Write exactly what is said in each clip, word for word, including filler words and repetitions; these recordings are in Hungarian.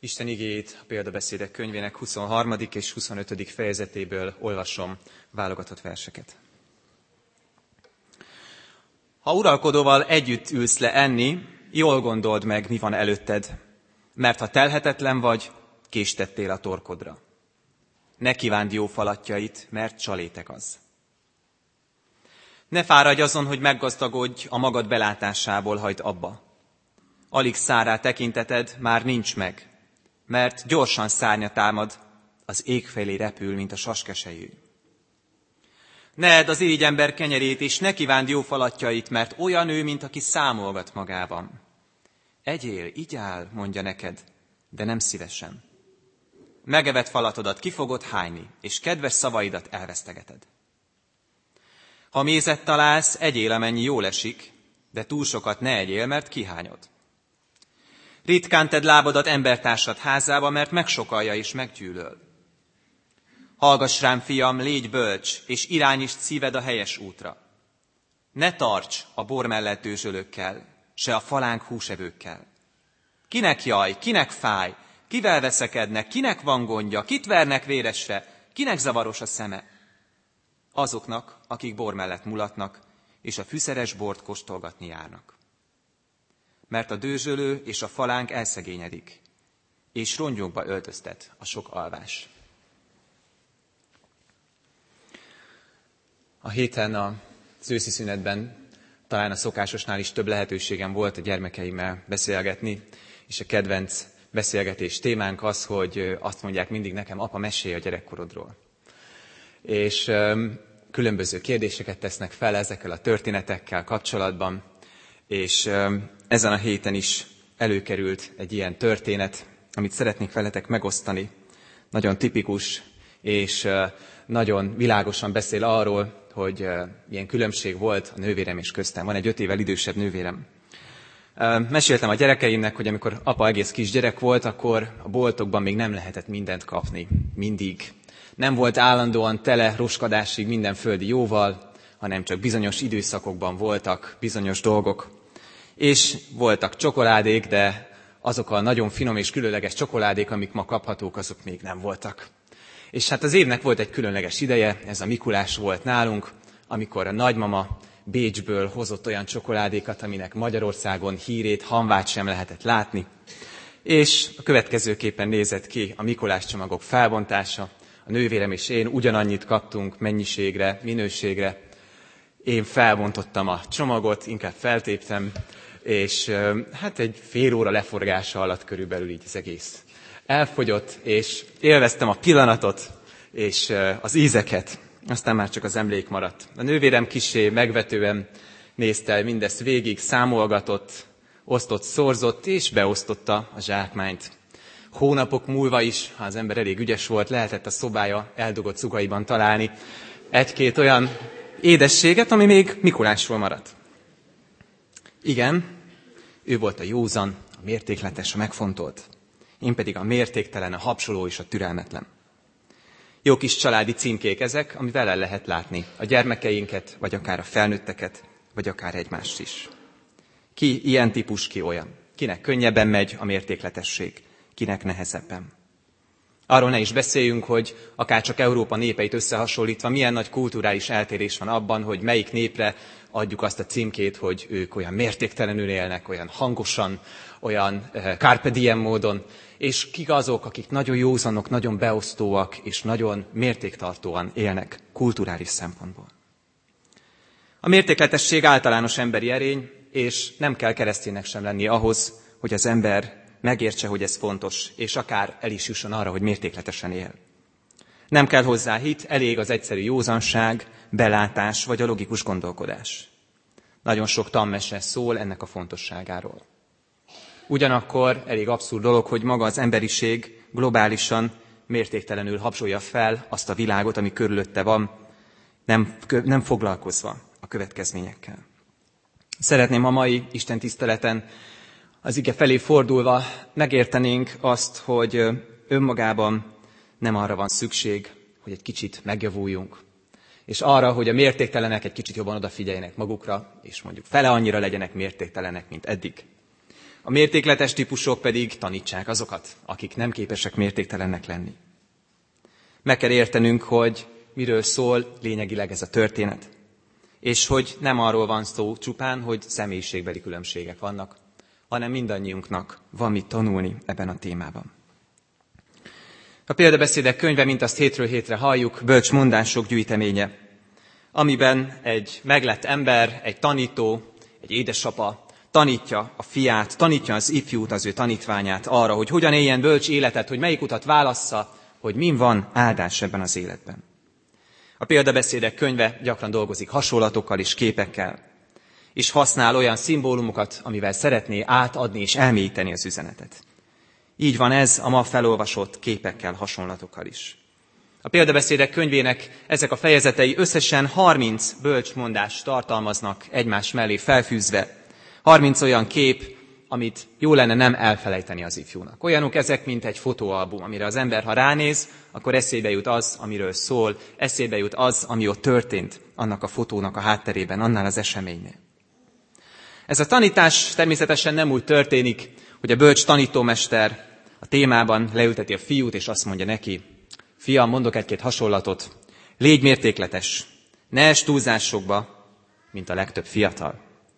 Isten igéjét a Példabeszédek könyvének huszonharmadik és huszonötödik fejezetéből olvasom válogatott verseket. Ha uralkodóval együtt ülsz le enni, jól gondold meg, mi van előtted, mert ha telhetetlen vagy, kést tettél a torkodra. Ne kívánd jó falatjait, mert csalétek az. Ne fáradj azon, hogy meggazdagodj, a magad belátásából hagyd abba. Alig szárrá tekinteted, már nincs meg, mert gyorsan szárnya támad, az ég felé repül, mint a saskeselyű. Ne edd az irigyember kenyerét, és ne kívánd jó falatjait, mert olyan ő, mint aki számolgat magában. Egyél, igyál, mondja neked, de nem szívesen. Megevett falatodat ki fogod hányni, és kedves szavaidat elvesztegeted. Ha mézet találsz, egyél, amennyi jól esik, de túl sokat ne egyél, mert kihányod. Ritkán tedd lábadat embertársad házába, mert megsokalja és meggyűlöl. Hallgass rám, fiam, légy bölcs, és irányítsd szíved a helyes útra. Ne tarts a bor mellett dőzsölőkkel, se a falánk húsevőkkel. Kinek jaj, kinek fáj, kivel veszekednek, kinek van gondja, kit vernek véresre, kinek zavaros a szeme? Azoknak, akik bor mellett mulatnak, és a fűszeres bort kóstolgatni járnak. Mert a dőzsölő és a falánk elszegényedik, és rongyokba öltöztet a sok alvás. A héten az őszi szünetben talán a szokásosnál is több lehetőségem volt a gyermekeimmel beszélgetni, és a kedvenc beszélgetés témánk az, hogy azt mondják mindig nekem, apa, mesélj a gyerekkorodról. És um, különböző kérdéseket tesznek fel ezekkel a történetekkel kapcsolatban, és um, ezen a héten is előkerült egy ilyen történet, amit szeretnék veletek megosztani. Nagyon tipikus, és uh, nagyon világosan beszél arról, hogy uh, milyen különbség volt a nővérem és köztem. Van egy öt évvel idősebb nővérem. Uh, meséltem a gyerekeimnek, hogy amikor apa egész kisgyerek volt, akkor a boltokban még nem lehetett mindent kapni. Mindig. Nem volt állandóan tele roskadásig minden földi jóval, hanem csak bizonyos időszakokban voltak bizonyos dolgok. És voltak csokoládék, de azok a nagyon finom és különleges csokoládék, amik ma kaphatók, azok még nem voltak. És hát az évnek volt egy különleges ideje, ez a Mikulás volt nálunk, amikor a nagymama Bécsből hozott olyan csokoládékat, aminek Magyarországon hírét, hamvát sem lehetett látni. És a következőképpen nézett ki a Mikulás csomagok felbontása. A nővérem és én ugyanannyit kaptunk mennyiségre, minőségre. Én felbontottam a csomagot, inkább feltéptem, és hát egy fél óra leforgása alatt körülbelül így az egész elfogyott, és élveztem a pillanatot és az ízeket, aztán már csak az emlék maradt. A nővérem kissé megvetően nézte mindezt végig, számolgatott, osztott, szorzott, és beosztotta a zsákmányt. Hónapok múlva is, ha az ember elég ügyes volt, lehetett a szobája eldugott cugaiban találni egy-két olyan édességet, ami még Mikulásról maradt. Igen, ő volt a józan, a mértékletes, a megfontolt. Én pedig a mértéktelen, a habsoló és a türelmetlen. Jó kis családi címkék ezek, amivel el lehet látni a gyermekeinket, vagy akár a felnőtteket, vagy akár egymást is. Ki ilyen típus, ki olyan. Kinek könnyebben megy a mértékletesség, kinek nehezebben. Arról ne is beszéljünk, hogy akár csak Európa népeit összehasonlítva milyen nagy kulturális eltérés van abban, hogy melyik népre adjuk azt a címkét, hogy ők olyan mértéktelenül élnek, olyan hangosan, olyan carpe diem módon, és kik azok, akik nagyon józanok, nagyon beosztóak, és nagyon mértéktartóan élnek kulturális szempontból. A mértékletesség általános emberi erény, és nem kell kereszténynek sem lenni ahhoz, hogy az ember megértse, hogy ez fontos, és akár el is jusson arra, hogy mértékletesen él. Nem kell hozzá hit, elég az egyszerű józanság, belátás vagy a logikus gondolkodás. Nagyon sok tanmese szól ennek a fontosságáról. Ugyanakkor elég abszurd dolog, hogy maga az emberiség globálisan mértéktelenül habzsolja fel azt a világot, ami körülötte van, nem, nem foglalkozva a következményekkel. Szeretném a mai Isten tiszteleten az ige felé fordulva megértenénk azt, hogy önmagában nem arra van szükség, hogy egy kicsit megjavuljunk, és arra, hogy a mértéktelenek egy kicsit jobban odafigyeljenek magukra, és mondjuk fele annyira legyenek mértéktelenek, mint eddig, A mértékletes típusok pedig tanítsák azokat, akik nem képesek mértéktelennek lenni. Meg kell értenünk, hogy miről szól lényegileg ez a történet, és hogy nem arról van szó csupán, hogy személyiségbeli különbségek vannak, hanem mindannyiunknak van mit tanulni ebben a témában. A példabeszédek könyve, mint azt hétről hétre halljuk, bölcs mondások gyűjteménye, amiben egy meglett ember, egy tanító, egy édesapa tanítja a fiát, tanítja az ifjút, az ő tanítványát arra, hogy hogyan éljen bölcs életet, hogy melyik utat válassza, hogy min van áldás ebben az életben. A példabeszédek könyve gyakran dolgozik hasonlatokkal és képekkel, és használ olyan szimbólumokat, amivel szeretné átadni és elmélyíteni az üzenetet. Így van ez a ma felolvasott képekkel, hasonlatokkal is. A példabeszédek könyvének ezek a fejezetei összesen harminc bölcsmondást tartalmaznak egymás mellé felfűzve. harminc olyan kép, amit jó lenne nem elfelejteni az ifjúnak. Olyanok ezek, mint egy fotóalbum, amire az ember, ha ránéz, akkor eszébe jut az, amiről szól, eszébe jut az, ami ott történt annak a fotónak a hátterében, annál az eseménynél. Ez a tanítás természetesen nem úgy történik, hogy a bölcs tanítómester a témában leülteti a fiút, és azt mondja neki: fiam, mondok egy-két hasonlatot, légy mértékletes, ne ess túlzásokba, mint a legtöbb fiatal.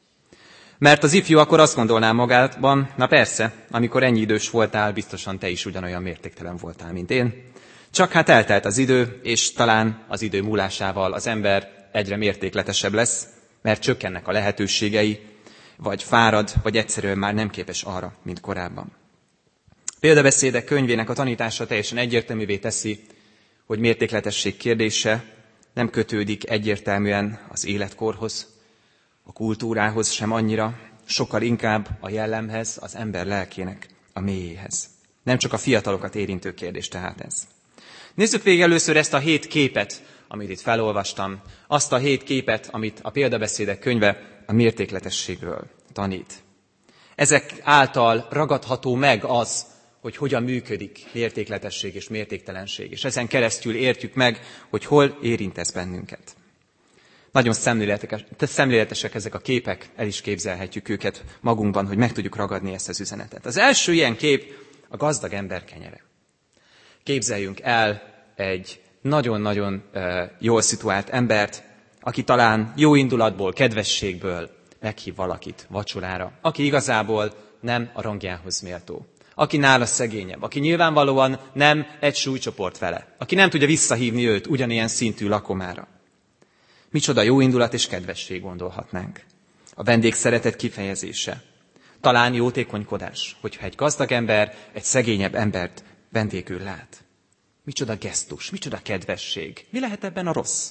Mert az ifjú akkor azt gondolná magában, na persze, amikor ennyi idős voltál, biztosan te is ugyanolyan mértéktelen voltál, mint én. Csak hát eltelt az idő, és talán az idő múlásával az ember egyre mértékletesebb lesz, mert csökkennek a lehetőségei, vagy fárad, vagy egyszerűen már nem képes arra, mint korábban. Példabeszédek könyvének a tanítása teljesen egyértelművé teszi, hogy mértékletesség kérdése nem kötődik egyértelműen az életkorhoz, a kultúrához sem annyira, sokkal inkább a jellemhez, az ember lelkének a mélyéhez. Nem csak a fiatalokat érintő kérdés tehát ez. Nézzük végig először ezt a hét képet, amit itt felolvastam, azt a hét képet, amit a példabeszédek könyve a mértékletességről tanít. Ezek által ragadható meg az, hogy hogyan működik mértékletesség és mértéktelenség, és ezen keresztül értjük meg, hogy hol érint ez bennünket. Nagyon szemléletesek ezek a képek, el is képzelhetjük őket magunkban, hogy meg tudjuk ragadni ezt az üzenetet. Az első ilyen kép a gazdag ember kenyere. Képzeljünk el egy nagyon-nagyon jól szituált embert, aki talán jó indulatból, kedvességből meghív valakit vacsorára, aki igazából nem a rangjához méltó, aki nála szegényebb, aki nyilvánvalóan nem egy súlycsoport vele, aki nem tudja visszahívni őt ugyanilyen szintű lakomára. Micsoda jó indulat és kedvesség, gondolhatnánk. A vendég szeretet kifejezése. Talán jótékonykodás, hogyha egy gazdag ember egy szegényebb embert vendégül lát. Micsoda gesztus, micsoda kedvesség. Mi lehet ebben a rossz?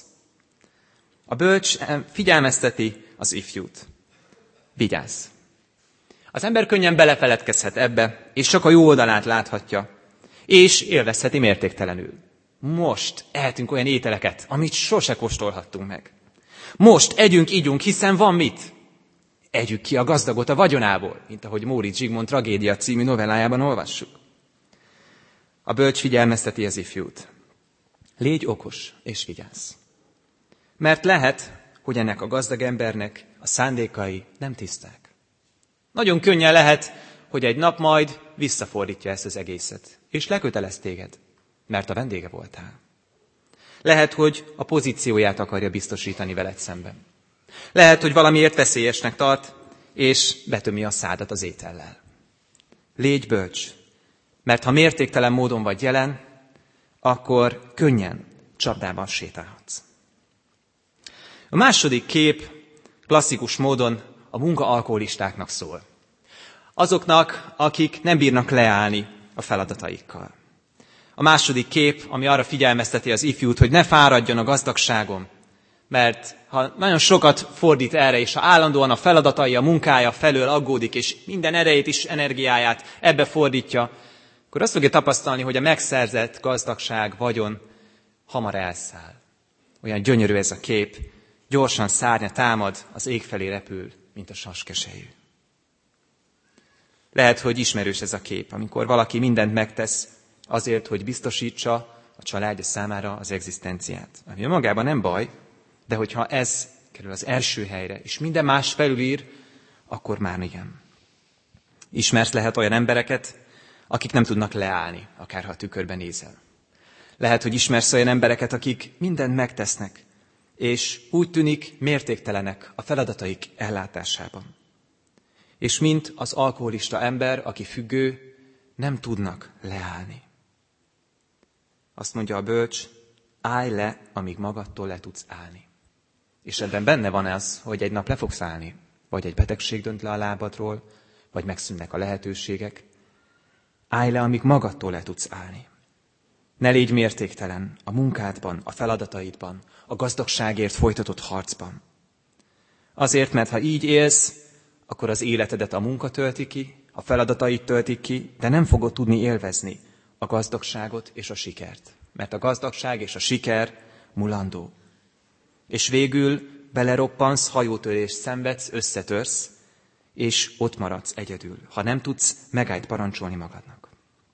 A bölcs figyelmezteti az ifjút. Vigyázz! Az ember könnyen belefeledkezhet ebbe, és csak a jó oldalát láthatja, és élvezheti mértéktelenül. Most ehetünk olyan ételeket, amit sose kóstolhattunk meg. Most együnk, ígyunk, hiszen van mit. Együk ki a gazdagot a vagyonából, mint ahogy Móricz Zsigmond Tragédia című novellájában olvassuk. A bölcs figyelmezteti az ifjút. Légy okos és vigyázz. Mert lehet, hogy ennek a gazdag embernek a szándékai nem tiszták. Nagyon könnyen lehet, hogy egy nap majd visszafordítja ezt az egészet, és lekötelez téged, mert a vendége voltál. Lehet, hogy a pozícióját akarja biztosítani veled szemben. Lehet, hogy valamiért veszélyesnek tart, és betömi a szádat az étellel. Légy bölcs, mert ha mértéktelen módon vagy jelen, akkor könnyen csapdában sétálhatsz. A második kép klasszikus módon a munkaalkoholistáknak szól. Azoknak, akik nem bírnak leállni a feladataikkal. A második kép, ami arra figyelmezteti az ifjút, hogy ne fáradjon a gazdagságom, mert ha nagyon sokat fordít erre, és ha állandóan a feladatai, a munkája felől aggódik, és minden erejét is, energiáját ebbe fordítja, akkor azt fogja tapasztalni, hogy a megszerzett gazdagság, vagyon hamar elszáll. Olyan gyönyörű ez a kép, gyorsan szárnya támad, az ég felé repül, mint a saskesejű. Lehet, hogy ismerős ez a kép, amikor valaki mindent megtesz azért, hogy biztosítsa a családja számára az egzisztenciát. Ami magában nem baj, de hogyha ez kerül az első helyre, és minden más felülír, akkor már igen. Ismersz lehet olyan embereket, akik nem tudnak leállni, akárha a tükörben nézel. Lehet, hogy ismersz olyan embereket, akik mindent megtesznek, és úgy tűnik mértéktelenek a feladataik ellátásában. És mint az alkoholista ember, aki függő, nem tudnak leállni. Azt mondja a bölcs, állj le, amíg magadtól le tudsz állni. És ebben benne van az, hogy egy nap le fogsz állni, vagy egy betegség dönt le a lábadról, vagy megszűnnek a lehetőségek. Állj le, amíg magadtól le tudsz állni. Ne légy mértéktelen a munkádban, a feladataidban, a gazdagságért folytatott harcban. Azért, mert ha így élsz, akkor az életedet a munka tölti ki, a feladataid töltik ki, de nem fogod tudni élvezni a gazdagságot és a sikert. Mert a gazdagság és a siker mulandó. És végül beleroppansz, hajótörést szenvedsz, összetörsz, és ott maradsz egyedül, ha nem tudsz megállt parancsolni magadnak.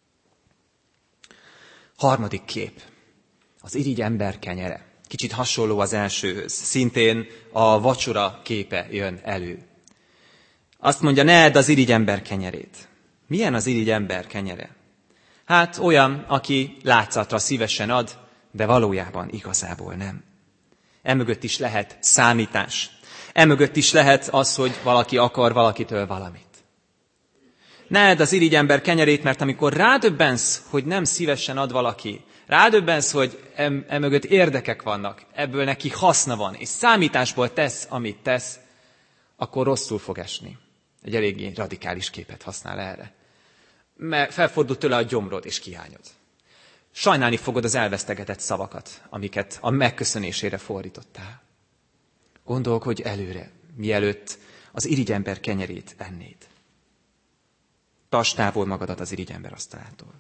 Harmadik kép. Az irigy ember kenyere. Kicsit hasonló az elsőhöz. Szintén a vacsora képe jön elő. Azt mondja, ne edd az irigy ember kenyerét. Milyen az irigy ember kenyere? Hát olyan, aki látszatra szívesen ad, de valójában igazából nem. Emögött is lehet számítás. Emögött is lehet az, hogy valaki akar valakitől valamit. Ne edd az irigy ember kenyerét, mert amikor rádöbbensz, hogy nem szívesen ad valaki, rádöbbensz, hogy em, emögött érdekek vannak, ebből neki haszna van, és számításból tesz, amit tesz, akkor rosszul fog esni. Egy eléggé radikális képet használ erre. Mert felfordul tőle a gyomrod és kiányod. Sajnálni fogod az elvesztegetett szavakat, amiket a megköszönésére fordítottál. Gondolkodj előre, mielőtt az irigyember kenyerét ennéd. Tartsd távol magadat az irigyember asztalától.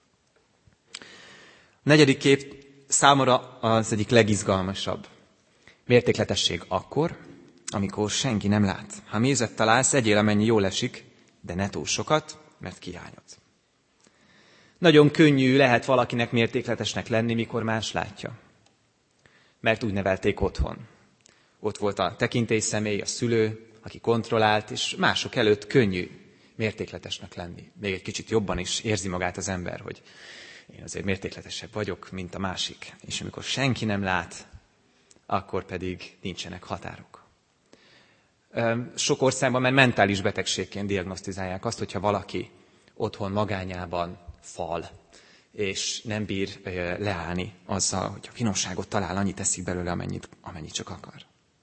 A negyedik kép számomra az egyik legizgalmasabb. Mértékletesség akkor, amikor senki nem lát. Ha mézet találsz, egyél amennyi jól esik, de ne túl sokat, mert kiányod. Nagyon könnyű lehet valakinek mértékletesnek lenni, mikor más látja. Mert úgy nevelték otthon. Ott volt a tekintélyszemély, a szülő, aki kontrollált, és mások előtt könnyű mértékletesnek lenni. Még egy kicsit jobban is érzi magát az ember, hogy én azért mértékletesebb vagyok, mint a másik. És amikor senki nem lát, akkor pedig nincsenek határok. Sok országban már mentális betegségként diagnosztizálják azt, hogyha valaki otthon magányában fal, és nem bír leállni azzal, hogy a finomságot talál, annyit teszik belőle, amennyit, amennyit csak akar.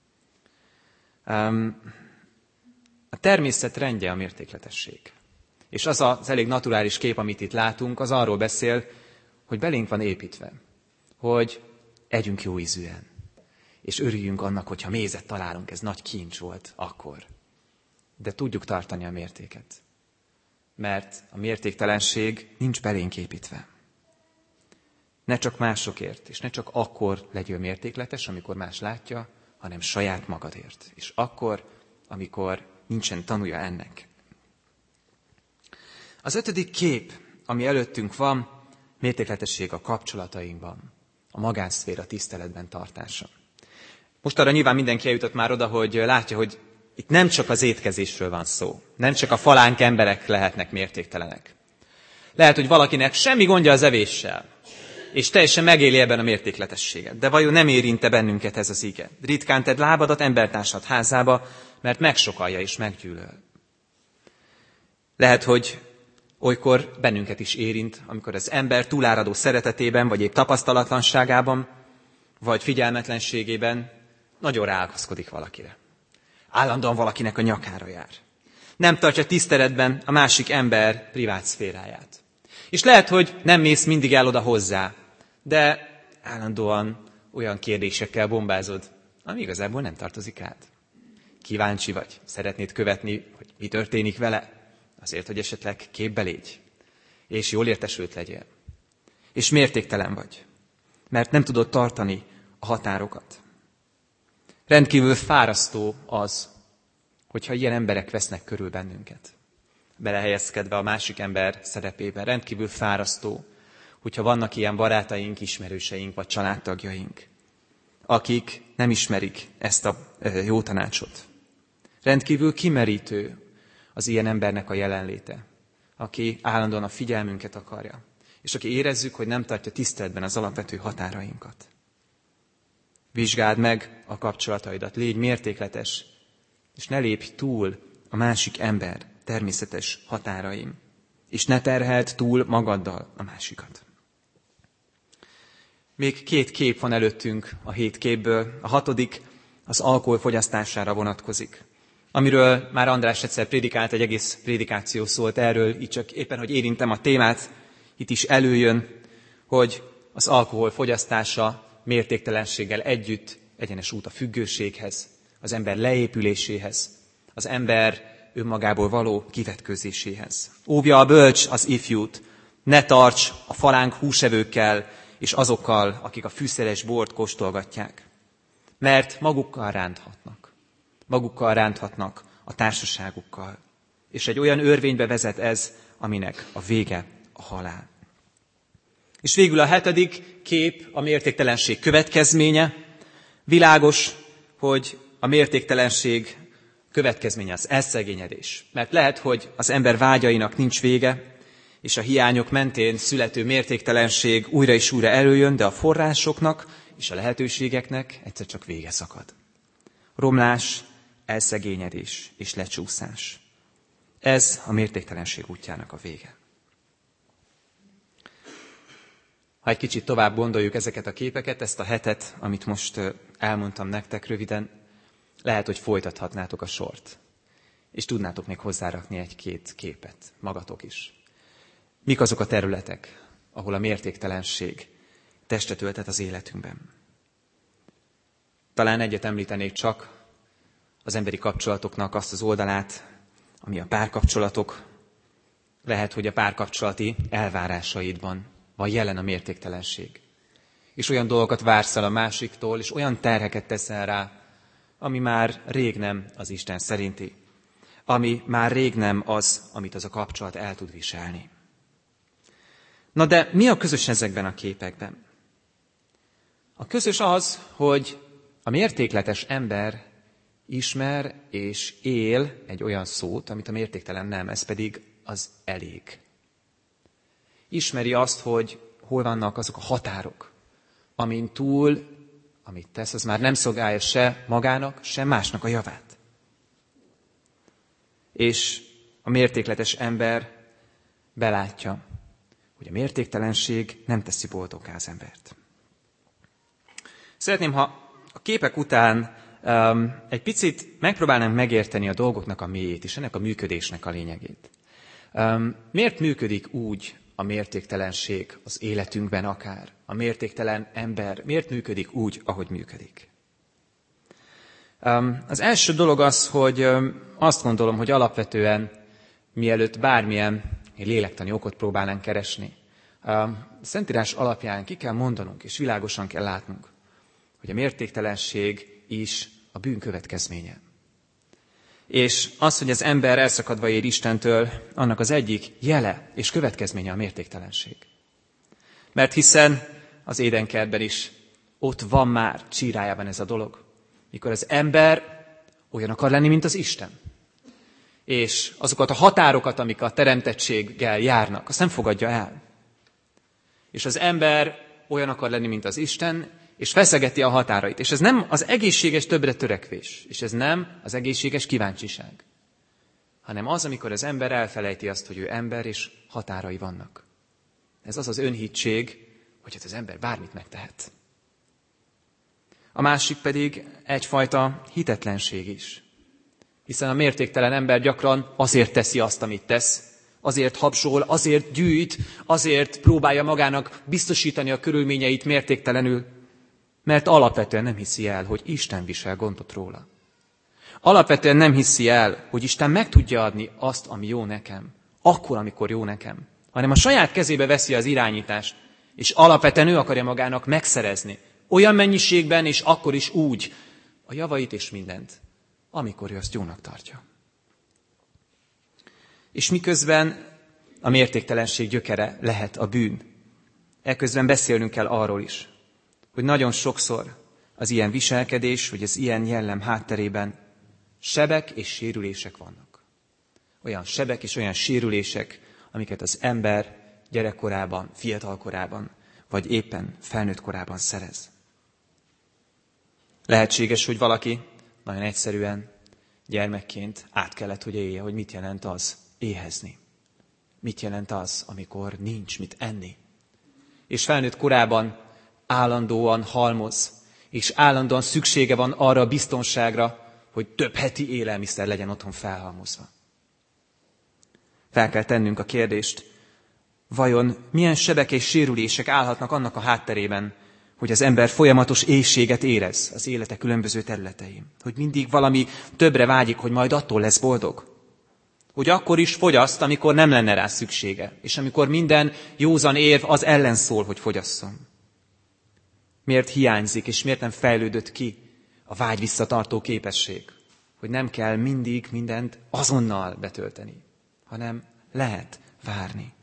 A természet rendje a mértékletesség. És az az elég naturális kép, amit itt látunk, az arról beszél, hogy belénk van építve, hogy együnk jó ízűen, és örüljünk annak, hogyha mézet találunk, ez nagy kincs volt akkor. De tudjuk tartani a mértéket, mert a mértéktelenség nincs belénk építve. Ne csak másokért, és ne csak akkor legyél mértékletes, amikor más látja, hanem saját magadért. És akkor, amikor nincsen tanúja ennek. Az ötödik kép, ami előttünk van, mértékletesség a kapcsolatainkban, a magánszféra tiszteletben tartása. Most arra nyilván mindenki eljutott már oda, hogy látja, hogy itt nem csak az étkezésről van szó, nem csak a falánk emberek lehetnek mértéktelenek. Lehet, hogy valakinek semmi gondja az evéssel, és teljesen megéli ebben a mértékletességet. De vajon nem érinte bennünket ez az ige? Ritkán tedd lábadat embertársad házába, mert megsokalja és meggyűlöl. Lehet, hogy olykor bennünket is érint, amikor az ember túláradó szeretetében, vagy épp tapasztalatlanságában, vagy figyelmetlenségében nagyon ráakaszkodik valakire. Állandóan valakinek a nyakára jár. Nem tartja tiszteletben a másik ember privát szféráját. És lehet, hogy nem mész mindig el oda hozzá, de állandóan olyan kérdésekkel bombázod, ami igazából nem tartozik rád. Kíváncsi vagy, szeretnéd követni, hogy mi történik vele, azért, hogy esetleg képbe légy, és jól értesült legyél. És mértéktelen vagy, mert nem tudod tartani a határokat. Rendkívül fárasztó az, hogyha ilyen emberek vesznek körül bennünket, belehelyezkedve a másik ember szerepében. Rendkívül fárasztó, hogyha vannak ilyen barátaink, ismerőseink vagy családtagjaink, akik nem ismerik ezt a jó tanácsot. Rendkívül kimerítő, az ilyen embernek a jelenléte, aki állandóan a figyelmünket akarja, és aki érezzük, hogy nem tartja tiszteletben az alapvető határainkat. Vizsgáld meg a kapcsolataidat, légy mértékletes, és ne lépj túl a másik ember természetes határaim, és ne terheld túl magaddal a másikat. Még két kép van előttünk a hét képből. A hatodik az alkohol fogyasztására vonatkozik, amiről már András egyszer prédikált, egy egész prédikáció szólt erről, így csak éppen, hogy érintem a témát, itt is előjön, hogy az alkohol fogyasztása mértéktelenséggel együtt egyenes út a függőséghez, az ember leépüléséhez, az ember önmagából való kivetközéséhez. Óvja a bölcs az ifjút, ne tarts a falánk húsevőkkel és azokkal, akik a fűszeres bort kóstolgatják, mert magukkal ránthatnak. Magukkal ránthatnak a társaságukkal. És egy olyan örvénybe vezet ez, aminek a vége a halál. És végül a hetedik kép a mértéktelenség következménye. Világos, hogy a mértéktelenség következménye az elszegényedés. Mert lehet, hogy az ember vágyainak nincs vége, és a hiányok mentén születő mértéktelenség újra és újra előjön, de a forrásoknak és a lehetőségeknek egyszer csak vége szakad. Romlás, elszegényedés és lecsúszás. Ez a mértéktelenség útjának a vége. Ha egy kicsit tovább gondoljuk ezeket a képeket, ezt a hetet, amit most elmondtam nektek röviden, lehet, hogy folytathatnátok a sort, és tudnátok még hozzárakni egy-két képet, magatok is. Mik azok a területek, ahol a mértéktelenség testet öltet az életünkben? Talán egyet említenék csak, az emberi kapcsolatoknak azt az oldalát, ami a párkapcsolatok. Lehet, hogy a párkapcsolati elvárásaidban van jelen a mértéktelenség. És olyan dolgokat vársz el a másiktól, és olyan terheket teszel rá, ami már rég nem az Isten szerinti, ami már rég nem az, amit az a kapcsolat el tud viselni. Na de mi a közös ezekben a képekben? A közös az, hogy a mértékletes ember ismer és él egy olyan szót, amit a mértéktelen nem, ez pedig az elég. Ismeri azt, hogy hol vannak azok a határok, amin túl, amit tesz, az már nem szolgálja se magának, se másnak a javát. És a mértékletes ember belátja, hogy a mértéktelenség nem teszi boldoggá az embert. Szeretném, ha a képek után um, egy picit megpróbálnánk megérteni a dolgoknak a mélyét és ennek a működésnek a lényegét. Um, miért működik úgy a mértéktelenség az életünkben akár? A mértéktelen ember miért működik úgy, ahogy működik? Um, az első dolog az, hogy um, azt gondolom, hogy alapvetően mielőtt bármilyen lélektani okot próbálnánk keresni, a Szentírás alapján ki kell mondanunk, és világosan kell látnunk, hogy a mértéktelenség is a bűn következménye. És az, hogy az ember elszakadva ér Istentől, annak az egyik jele és következménye a mértéktelenség. Mert hiszen az édenkertben is ott van már csírájában ez a dolog, mikor az ember olyan akar lenni, mint az Isten. És azokat a határokat, amik a teremtettséggel járnak, azt nem fogadja el. És az ember olyan akar lenni, mint az Isten, és feszegeti a határait. És ez nem az egészséges többre törekvés, és ez nem az egészséges kíváncsiság, hanem az, amikor az ember elfelejti azt, hogy ő ember, és határai vannak. Ez az az önhittség, hogy hát az ember bármit megtehet. A másik pedig egyfajta hitetlenség is. Hiszen a mértéktelen ember gyakran azért teszi azt, amit tesz, azért habsol, azért gyűjt, azért próbálja magának biztosítani a körülményeit mértéktelenül, mert alapvetően nem hiszi el, hogy Isten visel gondot róla. Alapvetően nem hiszi el, hogy Isten meg tudja adni azt, ami jó nekem, akkor, amikor jó nekem, hanem a saját kezébe veszi az irányítást, és alapvetően ő akarja magának megszerezni, olyan mennyiségben és akkor is úgy, a javait és mindent, amikor ő azt jónak tartja. És miközben a mértéktelenség gyökere lehet a bűn, ekközben beszélnünk kell arról is, hogy nagyon sokszor az ilyen viselkedés, vagy az ilyen jellem hátterében sebek és sérülések vannak. Olyan sebek és olyan sérülések, amiket az ember gyerekkorában, fiatalkorában, vagy éppen felnőtt korában szerez. Lehetséges, hogy valaki nagyon egyszerűen gyermekként át kellett, hogy élje, hogy mit jelent az éhezni. Mit jelent az, amikor nincs mit enni. És felnőtt korában állandóan halmoz, és állandóan szüksége van arra a biztonságra, hogy több heti élelmiszer legyen otthon felhalmozva. Fel kell tennünk a kérdést, vajon milyen sebek és sérülések állhatnak annak a hátterében, hogy az ember folyamatos éhséget érez az élete különböző területein. Hogy mindig valami többre vágyik, hogy majd attól lesz boldog. Hogy akkor is fogyaszt, amikor nem lenne rá szüksége, és amikor minden józan érv az ellen szól, hogy fogyasszon. Miért hiányzik, és miért nem fejlődött ki a vágy visszatartó képesség, hogy nem kell mindig mindent azonnal betölteni, hanem lehet várni.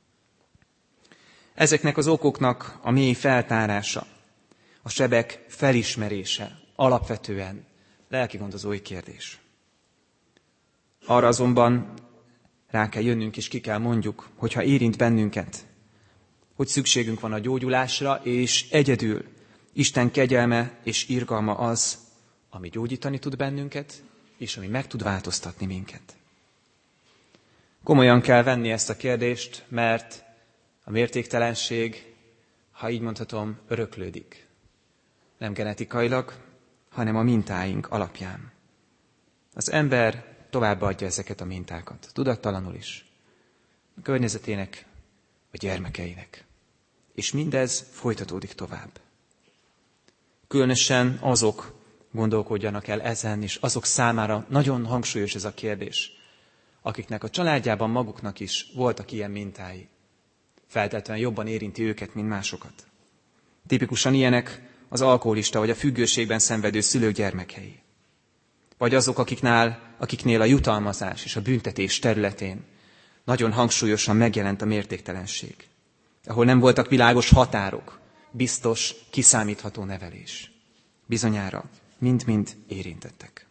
Ezeknek az okoknak a mély feltárása, a sebek felismerése alapvetően lelkigondozói kérdés. Arra azonban rá kell jönnünk és ki kell mondjuk, hogyha érint bennünket, hogy szükségünk van a gyógyulásra, és egyedül Isten kegyelme és irgalma az, ami gyógyítani tud bennünket, és ami meg tud változtatni minket. Komolyan kell venni ezt a kérdést, mert a mértéktelenség, ha így mondhatom, öröklődik. Nem genetikailag, hanem a mintáink alapján. Az ember továbbadja ezeket a mintákat, tudattalanul is, a környezetének, a gyermekeinek. És mindez folytatódik tovább. Különösen azok gondolkodjanak el ezen, és azok számára nagyon hangsúlyos ez a kérdés, akiknek a családjában maguknak is voltak ilyen mintái. Feltétlenül jobban érinti őket, mint másokat. Tipikusan ilyenek az alkoholista vagy a függőségben szenvedő szülők gyermekei. Vagy azok, akiknál, akiknél a jutalmazás és a büntetés területén nagyon hangsúlyosan megjelent a mértéktelenség. Ahol nem voltak világos határok, biztos, kiszámítható nevelés. Bizonyára mind-mind érintettek.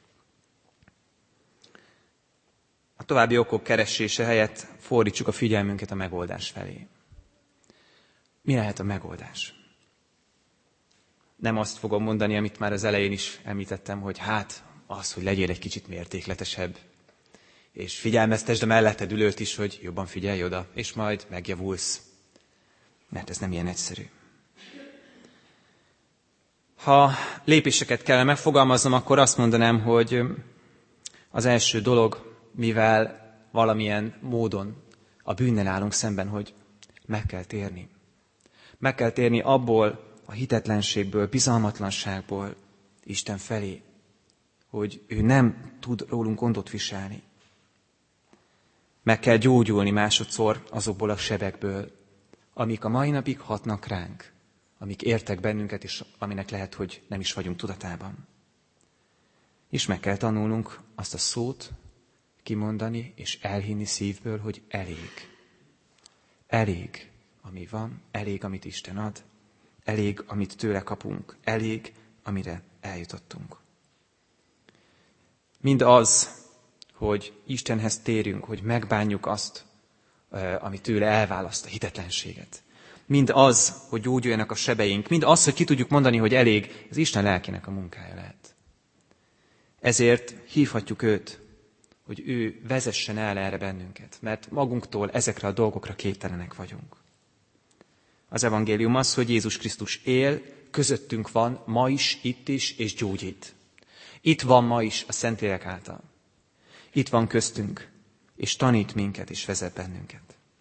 A további okok keresése helyett fordítsuk a figyelmünket a megoldás felé. Mi lehet a megoldás? Nem azt fogom mondani, amit már az elején is említettem, hogy hát az, hogy legyél egy kicsit mértékletesebb, és figyelmeztesd a melletted ülőt is, hogy jobban figyelj oda, és majd megjavulsz. Mert ez nem ilyen egyszerű. Ha lépéseket kell megfogalmaznom, akkor azt mondanám, hogy az első dolog, mivel valamilyen módon a bűnnel állunk szemben, hogy meg kell térni. Meg kell térni abból a hitetlenségből, bizalmatlanságból Isten felé, hogy ő nem tud rólunk gondot viselni. Meg kell gyógyulni másodszor azokból a sebekből, amik a mai napig hatnak ránk, amik értek bennünket, és aminek lehet, hogy nem is vagyunk tudatában. És meg kell tanulnunk azt a szót kimondani, és elhinni szívből, hogy elég. Elég, ami van, elég, amit Isten ad, elég, amit tőle kapunk, elég, amire eljutottunk. Mind az, hogy Istenhez térjünk, hogy megbánjuk azt, ami tőle elválaszt a hitetlenséget. Mind az, hogy gyógyuljanak a sebeink, mind az, hogy ki tudjuk mondani, hogy elég, ez Isten lelkének a munkája lehet. Ezért hívhatjuk őt, hogy ő vezessen el erre bennünket, mert magunktól ezekre a dolgokra képtelenek vagyunk. Az evangélium az, hogy Jézus Krisztus él, közöttünk van, ma is, itt is, és gyógyít. Itt van ma is a Szentlélek által. Itt van köztünk, és tanít minket, és vezet bennünket.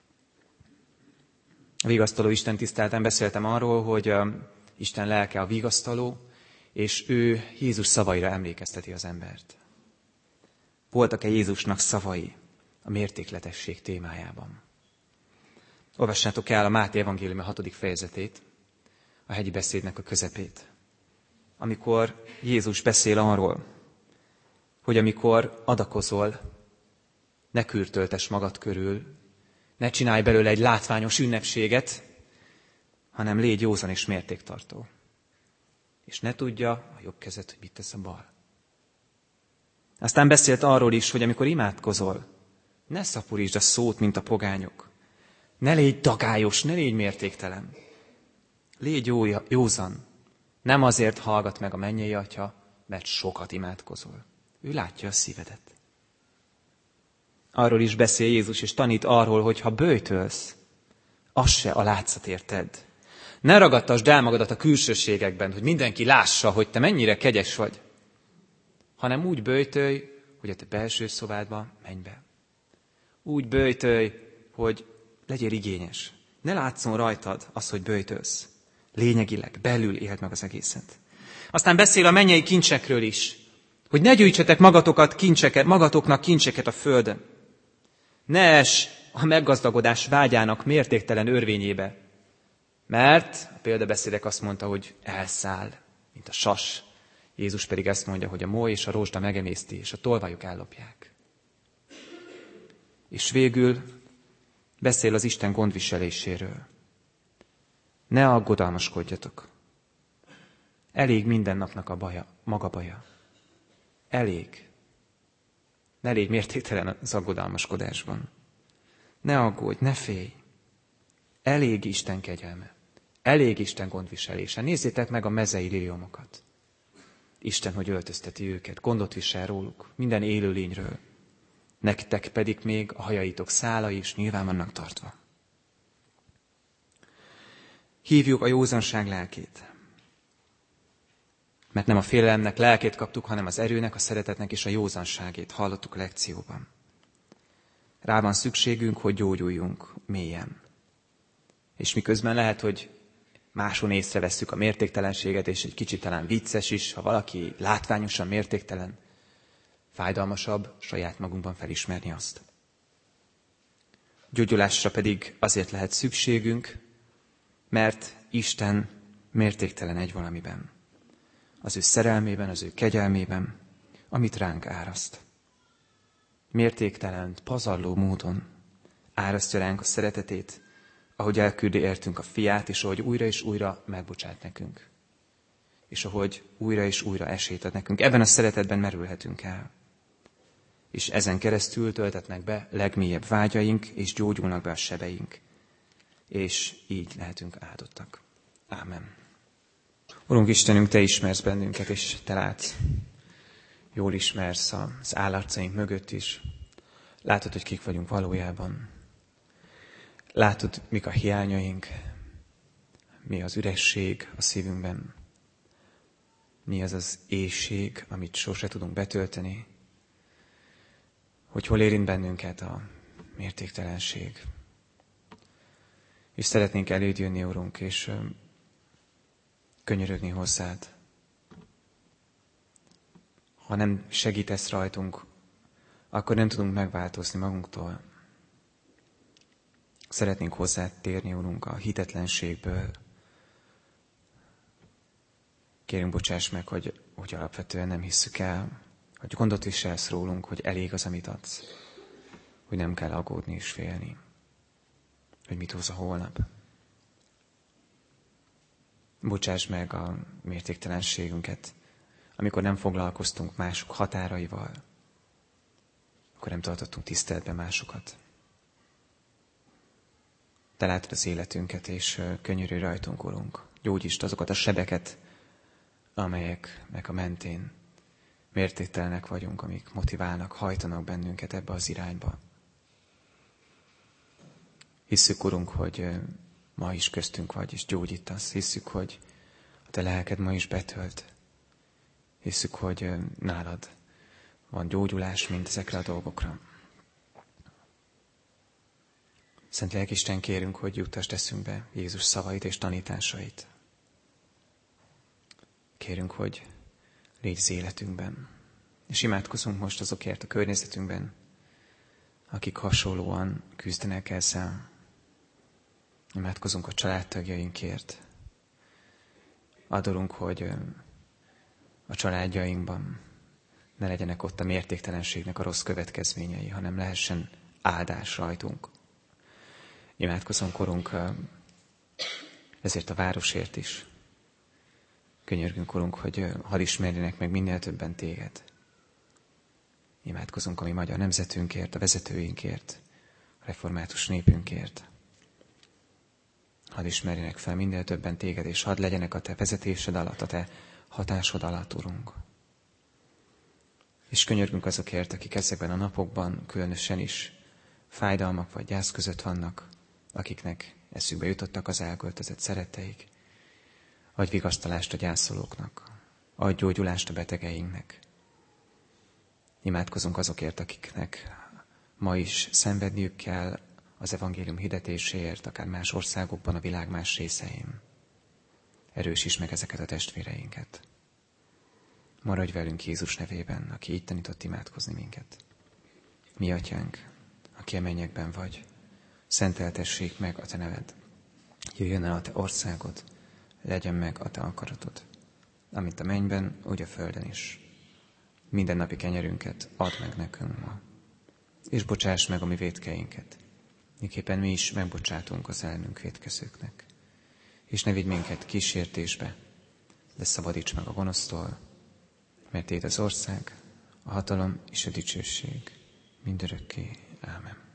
A vigasztaló Isten tiszteleten beszéltem arról, hogy Isten lelke a vigasztaló, és ő Jézus szavaira emlékezteti az embert. Voltak-e Jézusnak szavai a mértékletesség témájában? Olvassátok el a Máté evangélium a hatodik fejezetét, a hegyi beszédnek a közepét. Amikor Jézus beszél arról, hogy amikor adakozol, ne kürtöltess magad körül, ne csinálj belőle egy látványos ünnepséget, hanem légy józan és mértéktartó. És ne tudja a jobb kezed, hogy mit tesz a bal. Aztán beszélt arról is, hogy amikor imádkozol, Ne szaporítsd a szót, mint a pogányok. Ne légy dagályos, ne légy mértéktelen. Légy jó, józan. Nem azért hallgat meg a mennyei Atya, mert sokat imádkozol. Ő látja a szívedet. Arról is beszél Jézus, és tanít arról, hogy ha böjtölsz, az se a látszatért tedd. Ne ragadtasd el magadat a külsőségekben, hogy mindenki lássa, hogy te mennyire kegyes vagy, hanem úgy böjtölj, hogy a te belső szobádba menj be. Úgy böjtölj, hogy legyél igényes. Ne látszon rajtad az, hogy böjtölsz. Lényegileg, belül éld meg az egészet. Aztán beszél a mennyei kincsekről is, hogy ne gyűjtsetek magatokat kincseket, magatoknak kincseket a földön. Ne ess a meggazdagodás vágyának mértéktelen örvényébe, mert a példabeszédek azt mondta, hogy elszáll, mint a sas. Jézus pedig ezt mondja, hogy a moly és a rozsda megemészti, és a tolvajok ellopják. És végül beszél az Isten gondviseléséről. Ne aggodalmaskodjatok. Elég minden napnak a baja, maga baja. Elég. Ne légy mértéktelen az aggodalmaskodásban. Ne aggódj, ne félj. Elég Isten kegyelme. Elég Isten gondviselése. Nézzétek meg a mezei liliomokat. Isten, hogy öltözteti őket, gondot visel róluk, minden élőlényről. Nektek pedig még a hajaitok szálai is nyilván vannak tartva. Hívjuk a józanság lelkét. Mert nem a félelemnek lelkét kaptuk, hanem az erőnek, a szeretetnek és a józanságét hallottuk a lekcióban. Rá van szükségünk, hogy gyógyuljunk mélyen. És miközben lehet, hogy máson észrevesszük a mértéktelenséget, és egy kicsit talán vicces is, ha valaki látványosan mértéktelen, fájdalmasabb saját magunkban felismerni azt. Gyógyulásra pedig azért lehet szükségünk, mert Isten mértéktelen egy valamiben. Az ő szerelmében, az ő kegyelmében, amit ránk áraszt. Mértéktelen, pazarló módon árasztja ránk a szeretetét, ahogy elküldi értünk a fiát, és ahogy újra és újra megbocsát nekünk. És ahogy újra és újra esélyt ad nekünk. Ebben a szeretetben merülhetünk el. És ezen keresztül töltetnek be legmélyebb vágyaink, és gyógyulnak be a sebeink. És így lehetünk áldottak. Ámen. Urunk Istenünk, Te ismersz bennünket, és Te látsz. Jól ismersz az állarcaink mögött is. Látod, hogy kik vagyunk valójában. Látod, mik a hiányaink, mi az üresség a szívünkben, mi az az éhség, amit sose tudunk betölteni, hogy hol érint bennünket a mértéktelenség. És szeretnénk eléd jönni, Urunk, és könyörögni hozzád. Ha nem segítesz rajtunk, akkor nem tudunk megváltozni magunktól. Szeretnénk hozzád térni, Urunk, a hitetlenségből. Kérünk, bocsáss meg, hogy, hogy alapvetően nem hisszük el, hogy gondot viselsz rólunk, hogy elég az, amit adsz, hogy nem kell aggódni és félni, hogy mit hoz a holnap. Bocsáss meg a mértéktelenségünket, amikor nem foglalkoztunk mások határaival, akkor nem tartottunk tiszteletben másokat. Te látod az életünket, és könyörülj rajtunk, Urunk. Gyógyítsd azokat a sebeket, amelyeknek a mentén mértéktelenek vagyunk, amik motiválnak, hajtanak bennünket ebbe az irányba. Hisszük, Urunk, hogy ma is köztünk vagy, és gyógyítasz. Hisszük, hogy a Te lelked ma is betölt. Hisszük, hogy nálad van gyógyulás mind ezekre a dolgokra. Szent Lelkisten, kérünk, hogy juttasd eszünkbe Jézus szavait és tanításait. Kérünk, hogy légy az életünkben. És imádkozunk most azokért a környezetünkben, akik hasonlóan küzdenek ezzel. Imádkozunk a családtagjainkért. Adorunk, hogy a családjainkban ne legyenek ott a mértéktelenségnek a rossz következményei, hanem lehessen áldás rajtunk. Imádkozunk, Urunk, ezért a városért is. Könyörgünk, Urunk, hogy hadd ismerjenek meg minél többen Téged. Imádkozunk a mi magyar nemzetünkért, a vezetőinkért, a református népünkért. Hadd ismerjenek fel minél többen téged, és hadd legyenek a te vezetésed alatt, a te hatásod alatt, Urunk. És könyörgünk azokért, akik ezekben a napokban különösen is fájdalmak vagy gyász között vannak, akiknek eszükbe jutottak az elköltözött szeretteik. Adj vigasztalást a gyászolóknak, adj gyógyulást a betegeinknek. Imádkozunk azokért, akiknek ma is szenvedniük kell az evangélium hirdetéséért, akár más országokban, a világ más részein. Erősíts meg ezeket a testvéreinket. Maradj velünk Jézus nevében, aki így tanított imádkozni minket. Mi atyánk, aki a mennyekben vagy, szenteltessék meg a te neved. Jöjjön el a te országod, legyen meg a te akaratod, amint a mennyben, úgy a földön is. Minden napi kenyerünket add meg nekünk ma, és bocsáss meg a mi vétkeinket, miképpen mi is megbocsátunk az ellenünk vétkezőknek. És ne vigy minket kísértésbe, de szabadíts meg a gonosztól, mert Téd az ország, a hatalom és a dicsőség mindörökké. Ámen.